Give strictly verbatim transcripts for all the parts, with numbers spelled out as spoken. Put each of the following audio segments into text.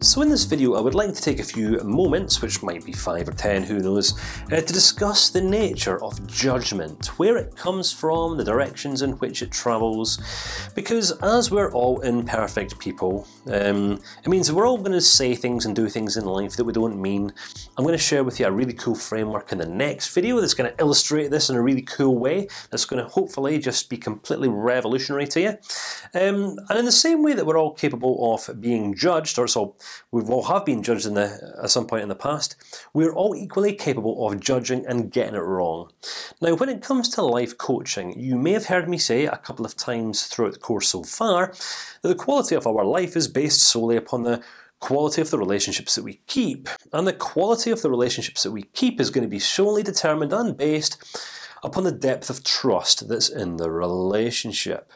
So in this video I would like to take a few moments, which might be five or ten, who knows, uh, to discuss the nature of judgment, where it comes from, the directions in which it travels, because as we're all imperfect people, um, it means that we're all going to say things and do things in life that we don't mean. I'm going to share with you a really cool framework in the next video that's going to illustrate this in a really cool way, that's going to hopefully just be completely revolutionary to you. Um, and in the same way that we're all capable of being judged, or so we all have been judged in the, at some point in the past, we're all equally capable of judging and getting it wrong. Now, when it comes to life coaching, you may have heard me say a couple of times throughout the course so far that the quality of our life is based solely upon the quality of the relationships that we keep, and the quality of the relationships that we keep is going to be solely determined and based upon the depth of trust that's in the relationship.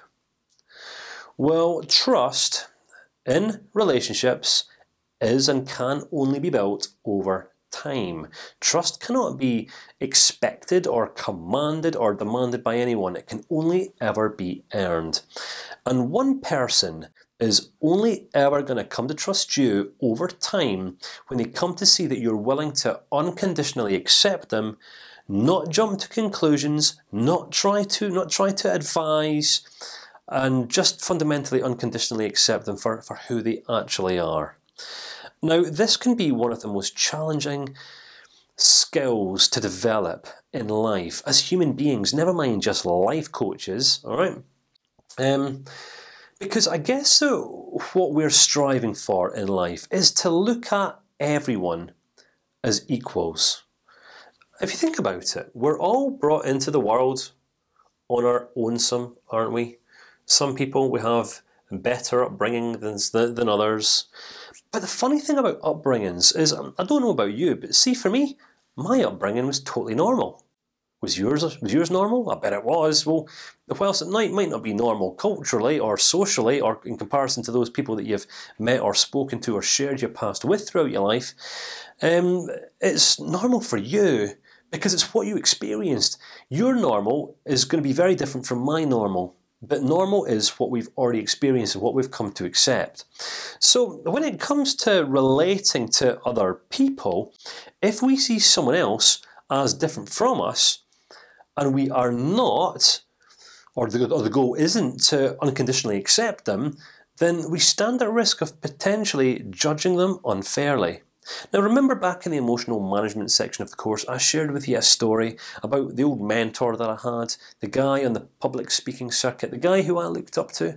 Well, trust in relationships is and can only be built over time. Trust cannot be expected or commanded or demanded by anyone. It can only ever be earned, and one person is only ever going to come to trust you over time when they come to see that you're willing to unconditionally accept them, not jump to conclusions, not try to not try to advise, and just fundamentally unconditionally accept them for for who they actually are. Now, this can be one of the most challenging skills to develop in life as human beings. Never mind just life coaches. All right, um, because I guess uh, what we're striving for in life is to look at everyone as equals. If you think about it, we're all brought into the world on our own, some aren't we? Some people we have better upbringing than than others. But the funny thing about upbringings is, I don't know about you, but see, for me, my upbringing was totally normal. Was yours? Was yours normal? I bet it was. Well, whilst it might might not be normal culturally or socially, or in comparison to those people that you've met or spoken to or shared your past with throughout your life, um, it's normal for you because it's what you experienced. Your normal is going to be very different from my normal. But normal is what we've already experienced and what we've come to accept. So when it comes to relating to other people, if we see someone else as different from us, and we are not, or the, or the goal isn't to unconditionally accept them, then we stand at risk of potentially judging them unfairly. Now, remember back in the emotional management section of the course, I shared with you a story about the old mentor that I had, the guy on the public speaking circuit, the guy who I looked up to.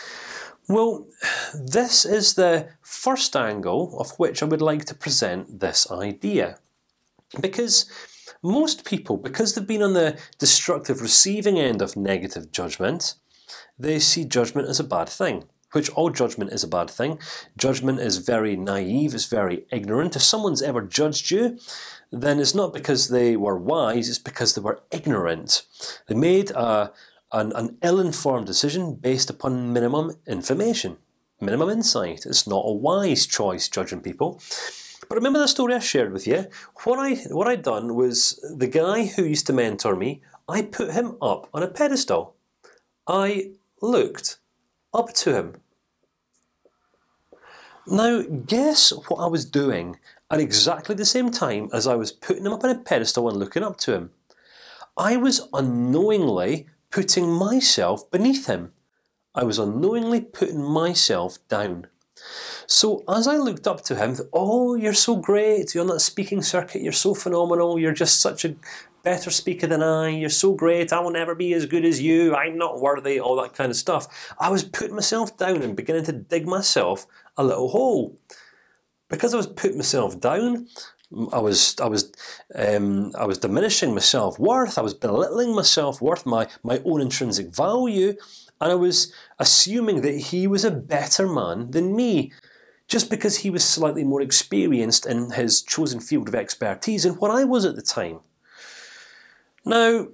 Well, this is the first angle of which I would like to present this idea, because most people, because they've been on the destructive receiving end of negative judgment, they see judgment as a bad thing. Which all judgment is a bad thing. Judgment is very naive, is very ignorant. If someone's ever judged you, then it's not because they were wise; it's because they were ignorant. They made a, an, an ill-informed decision based upon minimum information, minimum insight. It's not a wise choice judging people. But remember the story I shared with you. What I what I'd done was the guy who used to mentor me. I put him up on a pedestal. I looked up to him. Now, guess what I was doing at exactly the same time as I was putting him up on a pedestal and looking up to him? I was unknowingly putting myself beneath him. I was unknowingly putting myself down. So as I looked up to him, oh, you're so great! You're on that speaking circuit. You're so phenomenal. You're just such a better speaker than I. You're so great. I will never be as good as you. I'm not worthy. All that kind of stuff. I was putting myself down and beginning to dig myself a little hole. Because I was putting myself down, I was I was um, I was diminishing my self-worth. I was belittling my self-worth, my my own intrinsic value, and I was assuming that he was a better man than me, just because he was slightly more experienced in his chosen field of expertise than what I was at the time. Now,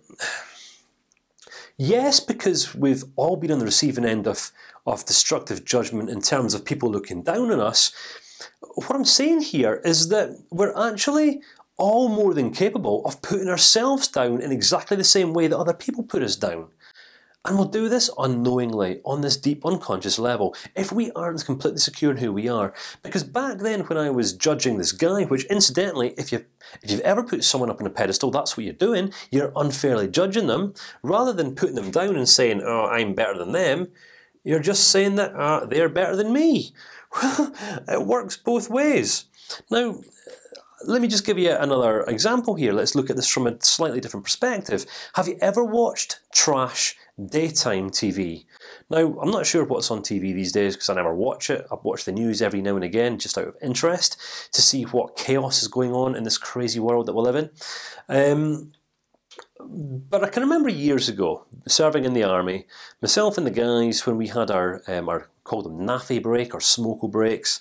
yes, because we've all been on the receiving end of of destructive judgment in terms of people looking down on us. What I'm saying here is that we're actually all more than capable of putting ourselves down in exactly the same way that other people put us down. And we'll do this unknowingly, on this deep unconscious level, if we aren't completely secure in who we are. Because back then, when I was judging this guy, which incidentally, if you if you've ever put someone up on a pedestal, that's what you're doing. You're unfairly judging them, rather than putting them down and saying, "Oh, I'm better than them." You're just saying that uh, they're better than me. Well, it works both ways. Now, let me just give you another example here. Let's look at this from a slightly different perspective. Have you ever watched trash daytime T V? Now, I'm not sure what's on T V these days because I never watch it. I watch the news every now and again just out of interest to see what chaos is going on in this crazy world that we live in. Um, But I can remember years ago serving in the army, myself and the guys, when we had our um, our called them naffy break or smoko breaks,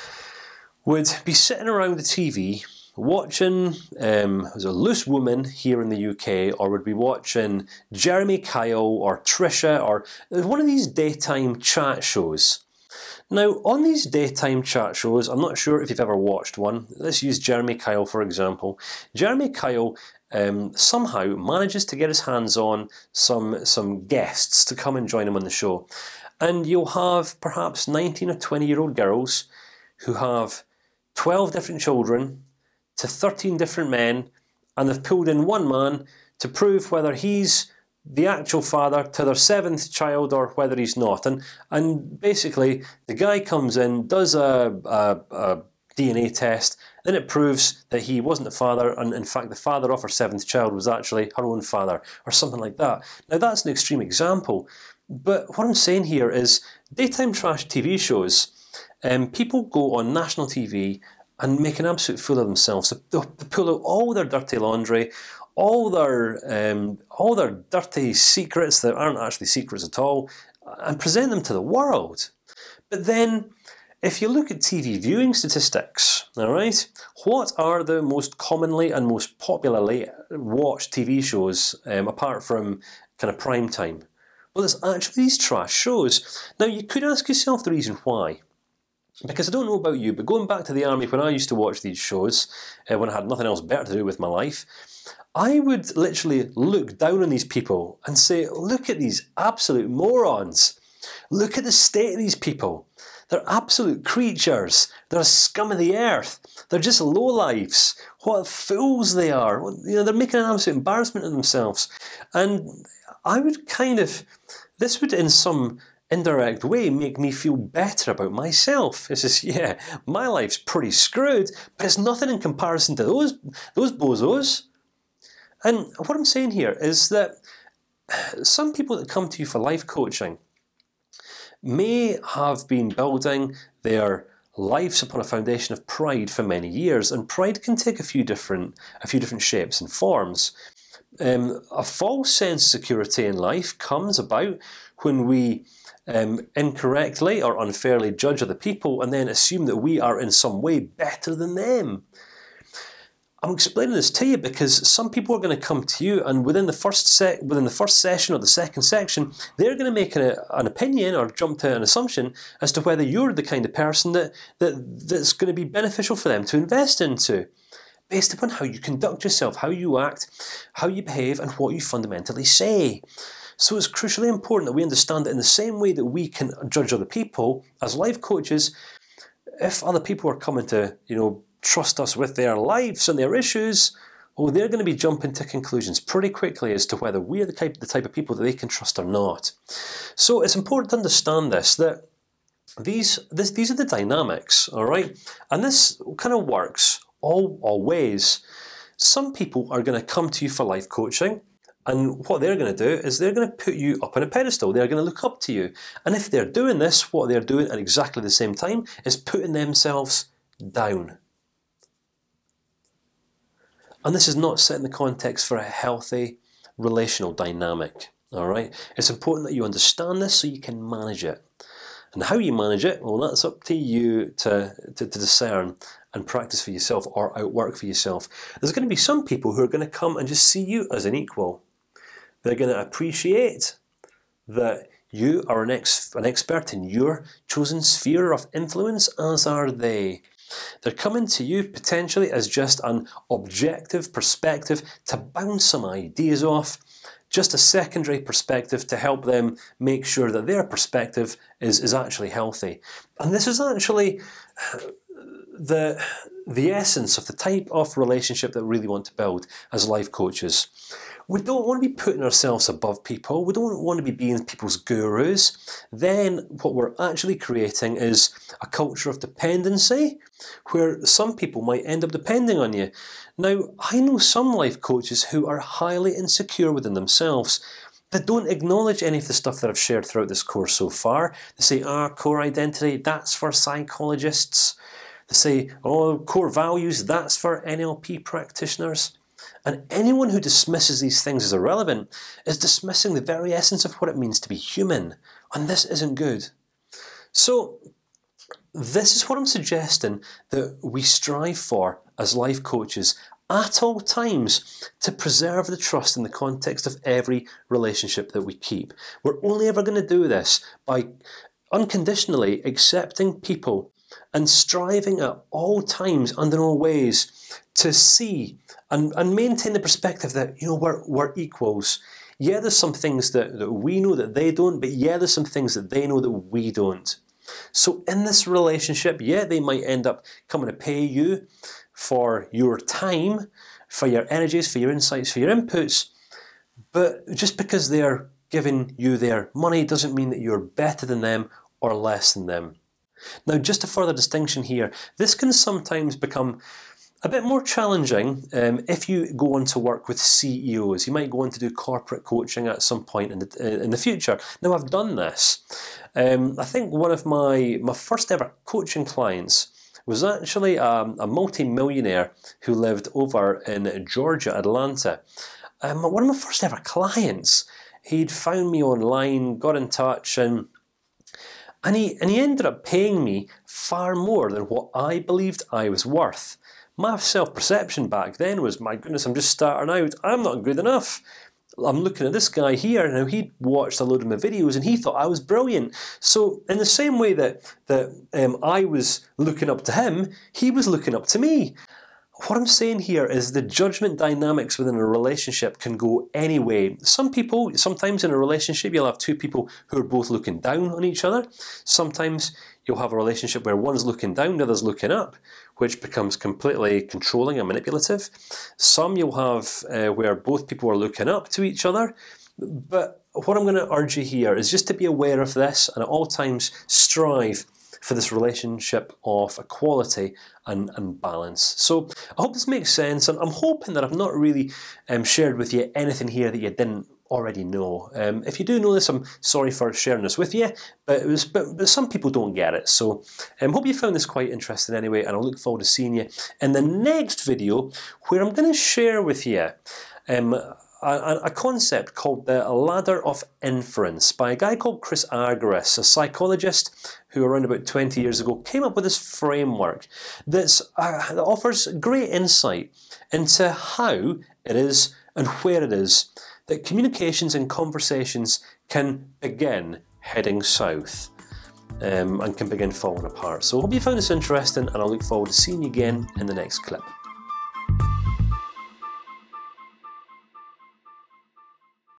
would be sitting around the T V watching um, was a Loose Woman here in the U K, or would be watching Jeremy Kyle or Trisha or one of these daytime chat shows. Now, on these daytime chat shows, I'm not sure if you've ever watched one. Let's use Jeremy Kyle for example. Jeremy Kyle um, somehow manages to get his hands on some some guests to come and join him on the show, and you'll have perhaps nineteen or twenty year old girls who have twelve different children to thirteen different men, and they've pulled in one man to prove whether he's the actual father to their seventh child or whether he's not. And and basically, the guy comes in, does a, a, a D N A test, then it proves that he wasn't the father, and in fact, the father of her seventh child was actually her own father, or something like that. Now, that's an extreme example, but what I'm saying here is daytime trash T V shows. Um, people go on national T V and make an absolute fool of themselves. They pull out all their dirty laundry, all their um, all their dirty secrets that aren't actually secrets at all, and present them to the world. But then, if you look at T V viewing statistics, all right, what are the most commonly and most popularly watched T V shows um, apart from kind of prime time? Well, it's actually these trash shows. Now, you could ask yourself the reason why. Because I don't know about you, but going back to the army when I used to watch these shows, uh, when I had nothing else better to do with my life, I would literally look down on these people and say, "Look at these absolute morons! Look at the state of these people. They're absolute creatures. They're scum of the earth. They're just lowlifes. What fools they are! You know, they're making an absolute embarrassment of themselves." And I would kind of, this would in some indirect way make me feel better about myself. It's just, yeah, my life's pretty screwed, but it's nothing in comparison to those those bozos. And what I'm saying here is that some people that come to you for life coaching may have been building their lives upon a foundation of pride for many years, and pride can take a few different a few different shapes and forms. Um, a false sense of security in life comes about when we Um, incorrectly or unfairly judge other people, and then assume that we are in some way better than them. I'm explaining this to you because some people are going to come to you, and within the first se within the first session or the second section, they're going to make an, an opinion or jump to an assumption as to whether you're the kind of person that that that's going to be beneficial for them to invest into, based upon how you conduct yourself, how you act, how you behave, and what you fundamentally say. So it's crucially important that we understand that in the same way that we can judge other people as life coaches, if other people are coming to, you know, trust us with their lives and their issues, well, they're going to be jumping to conclusions pretty quickly as to whether we're the type the type of people that they can trust or not. So it's important to understand this, that these this these are the dynamics, all right, and this kind of works all all ways. Some people are going to come to you for life coaching. And what they're going to do is they're going to put you up on a pedestal. They're going to look up to you. And if they're doing this, what they're doing at exactly the same time is putting themselves down. And this is not set in the context for a healthy relational dynamic. All right. It's important that you understand this so you can manage it. And how you manage it, well, that's up to you to to, to discern and practice for yourself, or outwork for yourself. There's going to be some people who are going to come and just see you as an equal. They're going to appreciate that you are an ex an expert in your chosen sphere of influence, as are they. They're coming to you potentially as just an objective perspective to bounce some ideas off, just a secondary perspective to help them make sure that their perspective is is actually healthy. And this is actually the the essence of the type of relationship that we really want to build as life coaches. We don't want to be putting ourselves above people. We don't want to be being people's gurus. Then what we're actually creating is a culture of dependency, where some people might end up depending on you. Now, I know some life coaches who are highly insecure within themselves. They don't acknowledge any of the stuff that I've shared throughout this course so far. They say, "Ah, core identity, that's for psychologists." They say, "Oh, core values, that's for N L P practitioners." And anyone who dismisses these things as irrelevant is dismissing the very essence of what it means to be human, and this isn't good. So, this is what I'm suggesting that we strive for as life coaches at all times, to preserve the trust in the context of every relationship that we keep. We're only ever going to do this by unconditionally accepting people and striving at all times and in all ways to see and, and maintain the perspective that, you know, we're we're equals. Yeah, there's some things that, that we know that they don't, but yeah, there's some things that they know that we don't. So in this relationship, yeah, they might end up coming to pay you for your time, for your energies, for your insights, for your inputs. But just because they're giving you their money doesn't mean that you're better than them or less than them. Now, just a further distinction here: this can sometimes become a bit more challenging um, if you go on to work with C E Os. You might go on to do corporate coaching at some point in the in the future. Now, I've done this. Um, I think one of my my first ever coaching clients was actually um, a multi-millionaire who lived over in Georgia, Atlanta. Um, one of my first ever clients. He'd found me online, got in touch, and and he and he ended up paying me far more than what I believed I was worth. My self-perception back then was, my goodness, I'm just starting out. I'm not good enough. I'm looking at this guy here. Now, he'd watched a load of my videos and he thought I was brilliant. So, in the same way that that um, I was looking up to him, he was looking up to me. What I'm saying here is the judgment dynamics within a relationship can go any way. Some people, sometimes in a relationship, you'll have two people who are both looking down on each other. Sometimes you'll have a relationship where one's looking down, the other's looking up, which becomes completely controlling and manipulative. Some you'll have uh, where both people are looking up to each other. But what I'm going to urge you here is just to be aware of this, and at all times strive for this relationship of equality and, and balance. So I hope this makes sense, and I'm hoping that I've not really um, shared with you anything here that you didn't already know. Um, if you do know this, I'm sorry for sharing this with you, but it was, but, but some people don't get it. So I um, hope you found this quite interesting anyway, and I look forward to seeing you in the next video, where I'm going to share with you Um, A, a concept called the ladder of inference by a guy called Chris Argyris, a psychologist who around about twenty years ago came up with this framework that's, uh, that offers great insight into how it is and where it is that communications and conversations can begin heading south um, and can begin falling apart. So I hope you found this interesting, and I look forward to seeing you again in the next clip.